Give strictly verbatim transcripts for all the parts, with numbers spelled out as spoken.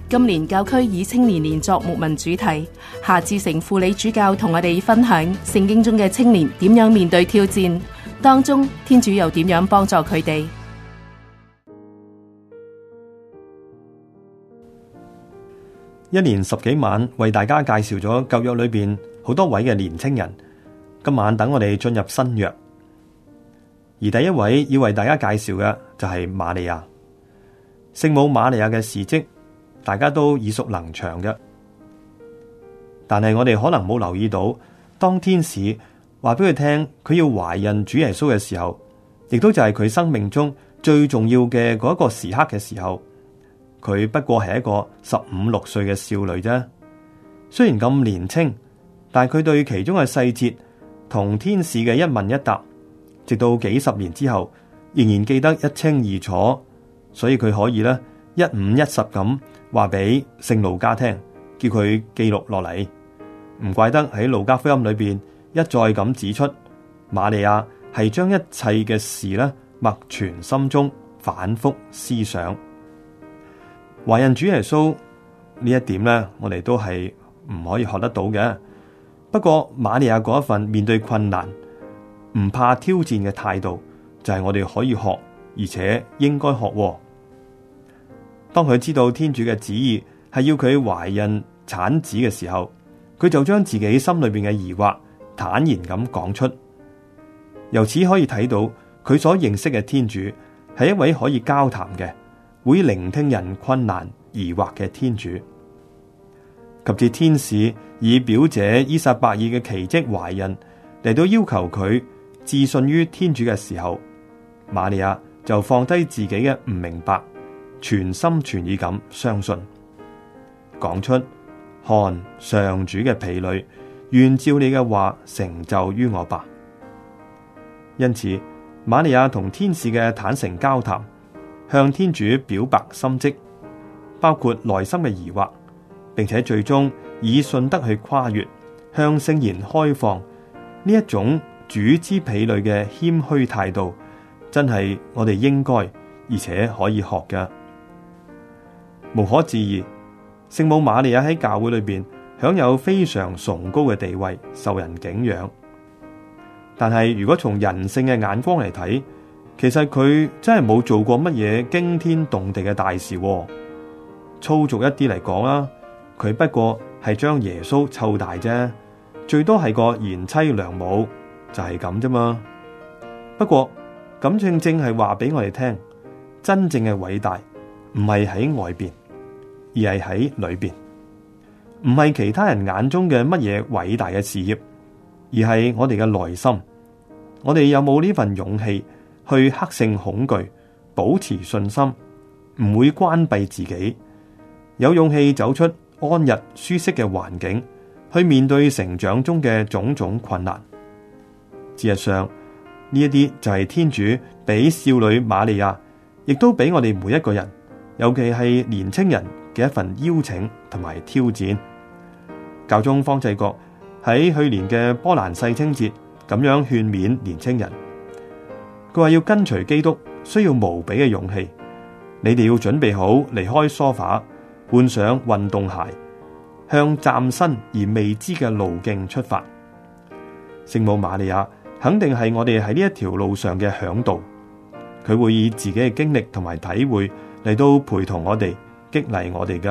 今年教區以青年年作牧民主題，夏志誠輔理主教同我哋分享聖經中嘅青年點樣面對挑戰，當中天主又點樣幫助佢哋。 一連十幾晚為大家介紹咗舊約裏邊好多位嘅年青人，今晚等我哋進入新約，而第一位要為大家介紹嘅就係瑪利亞。聖母瑪利亞嘅事蹟大家都耳熟能詳嘅，但係我哋可能冇留意到，當天使話俾佢聽佢要懷孕主耶穌嘅時候，亦都就係佢生命中最重要嘅嗰一個時刻嘅時候，佢不過係一個十五六歲嘅少女啫。雖然咁年輕，但係佢對其中嘅細節同天使嘅一問一答，直到幾十年之後仍然記得一清二楚，所以佢可以咧一五一十咁話俾聖路加聽，叫佢記錄落嚟。唔怪得喺路加福音裏邊一再咁指出，瑪利亞係將一切嘅事咧默存心中，反覆思想。懷孕主耶穌呢一點咧，我哋都係唔可以學得到嘅。不過瑪利亞嗰一份面對困難唔怕挑戰嘅態度，就係我哋可以學，而且應該學。當佢知道天主嘅旨意係要佢懷孕產子嘅時候，佢就將自己心裏邊嘅疑惑坦然咁講出。由此可以睇到佢所認識嘅天主係一位可以交談嘅，會聆聽人困難疑惑嘅天主。及至天使以表姐依撒伯爾嘅奇蹟懷孕嚟到要求佢置信於天主嘅時候，瑪利亞就放低自己嘅唔明白，全心全意咁相信，講出看上主嘅婢女，願照你嘅話成就於我吧。因此瑪利亞同天使嘅坦誠交談，向天主表白心跡，包括內心嘅疑惑，並且最終以信德去跨越，向聖言開放。呢一種主之婢女嘅謙虛態度，真係我哋應該而且可以學嘅。無可置疑，聖母瑪利亞喺教會裏邊享有非常崇高嘅地位，受人敬仰。但係如果從人性嘅眼光嚟睇，其實佢真係冇做過乜嘢驚天動地嘅大事。粗俗一啲嚟講啦，佢不過係將耶穌湊大啫，最多係個賢妻良母，就係咁啫嘛。不過咁正正係話俾我哋聽，真正嘅偉大唔係喺外邊，而係喺裏邊，唔係其他人眼中嘅乜嘢偉大嘅事業，而係我哋嘅內心。我哋有冇呢份勇氣去克勝恐懼，保持信心，唔會關閉自己，有勇氣走出安逸舒適嘅環境，去面對成長中嘅種種困難。事實上，呢一啲就係天主俾少女瑪利亞，亦都俾我哋每一個人，尤其係年青人嘅一份邀請同埋挑戰。教宗方濟各喺去年嘅波蘭世青節咁樣勸勉年青人，佢話要跟隨基督需要無比嘅勇氣，你哋要準備好離開梳化，換上運動鞋，向嶄新而未知嘅路徑出發。聖母瑪利亞肯定係我哋喺呢一條路上嘅嚮導，佢會以自己嘅經歷同埋體會嚟到陪同我哋，激勵我哋㗎。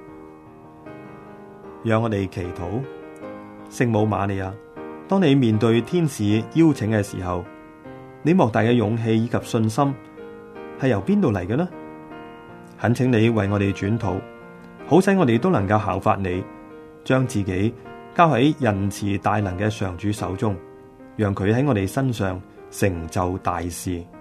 讓我哋祈禱。聖母瑪利亞，當你面對天使邀請嘅時候，你莫大嘅勇氣以及信心係由邊度嚟嘅呢？懇請你為我哋轉禱，好使我哋都能夠效法你，將自己交喺仁慈大能嘅上主手中，讓佢喺我哋身上成就大事。